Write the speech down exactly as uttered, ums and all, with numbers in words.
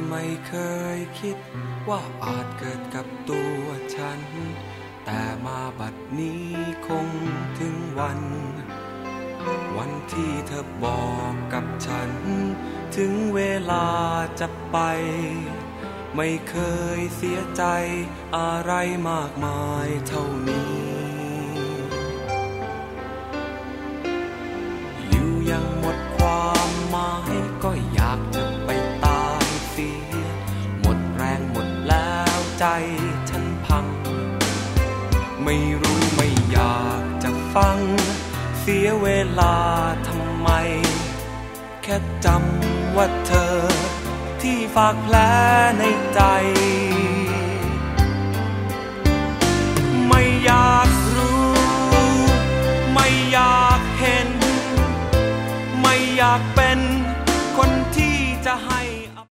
ไม่เคยคิดว่าอาจเกิดกับตัวฉันแต่มาบัดนี้คงถึงวันวันที่เธอบอกกับฉันถึงเวลาจะไปไม่เคยเสียใจอะไรมากมายเท่านี้อยู่ยังหมดความหมายก็อยากจะไปตายเสียหมดแรงหมดแล้วใจฉันพังไม่รู้ไม่อยากจะฟังเสียเวลาทำไมแค่จำว่าเธอที่ฝากแผลในใจ